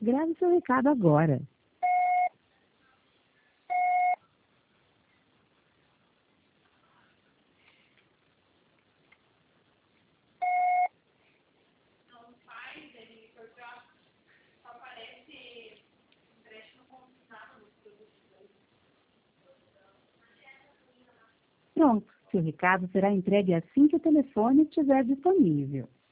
Grave seu recado agora. Pronto, seu recado será entregue assim que o telefone estiver disponível.